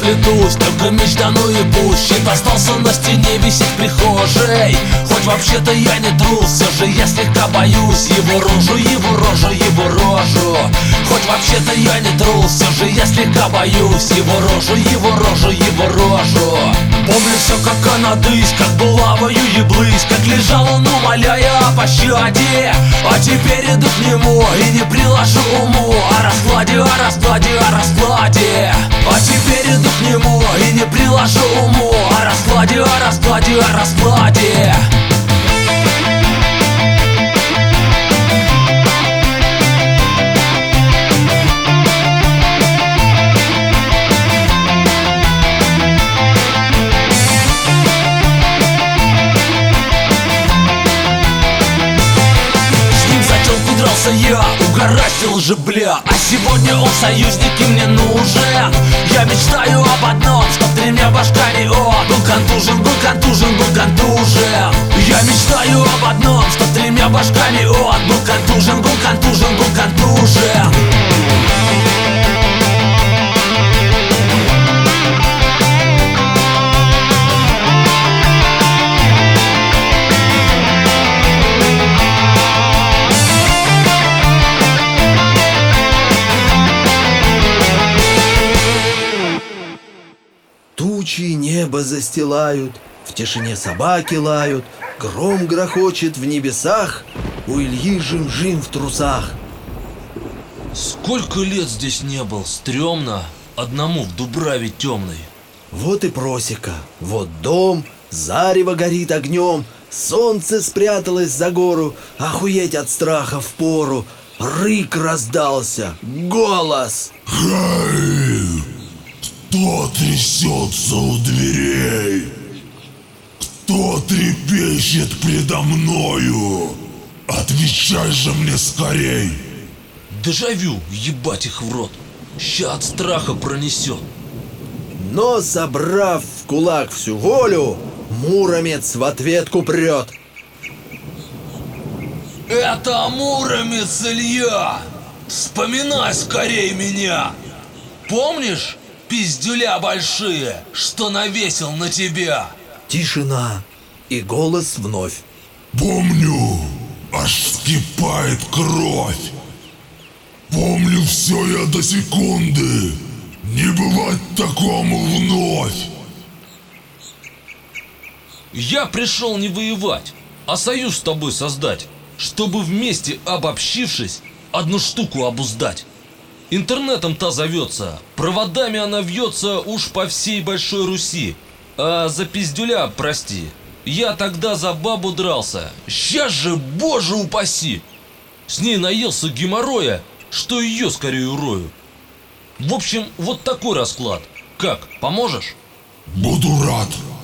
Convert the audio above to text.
плетусь, только мечтану и пусть. Щит остался на стене висеть в прихожей. Хоть вообще-то я не трус, все же я слегка боюсь его рожу, его рожу, его рожу. Хоть вообще-то я не трус, все же я слегка боюсь его рожу, его рожу, его рожу. Помню все, как она дысь, как была вою еблысь, как лежал он, умоляя о пощаде. А теперь иду к нему и не приложу уму о раскладе, о раскладе, о раскладе. А теперь иду к нему и не приложу уму о раскладе, о раскладе, о раскладе. Я угораздил же, бля, а сегодня он союзник и мне нужен. Я мечтаю об одном, чтоб тремя башками он был контужен, был контужен, был контужен. Я мечтаю об одном, чтоб тремя башками он был контужен, был контужен, был контужен. Тучи небо застилают, в тишине собаки лают, гром грохочет в небесах, у Ильи жим-жим в трусах. Сколько лет здесь не был, стрёмно, одному в дубраве темной. Вот и просека, вот дом, зарево горит огнем, солнце спряталось за гору, охуеть от страха впору. Рык раздался, голос. Хей! Кто трясется у дверей? Кто трепещет предо мною? Отвечай же мне скорей! Дежавю, ебать их в рот, ща от страха пронесет. Но, собрав в кулак всю волю, Муромец в ответку прет. Это Муромец, Илья! Вспоминай скорей меня! Помнишь пиздюля большие, что навесил на тебя? Тишина и голос вновь. Помню, аж вскипает кровь. Помню все я до секунды. Не бывать такому вновь. Я пришел не воевать, а союз с тобой создать, чтобы вместе, обобщившись, одну штуку обуздать. Интернетом-то зовется, проводами она вьется уж по всей Большой Руси. А за пиздюля, прости, я тогда за бабу дрался, сейчас же, боже упаси! С ней наелся геморроя, что ее скорее урою. В общем, вот такой расклад. Как, поможешь? Буду рад.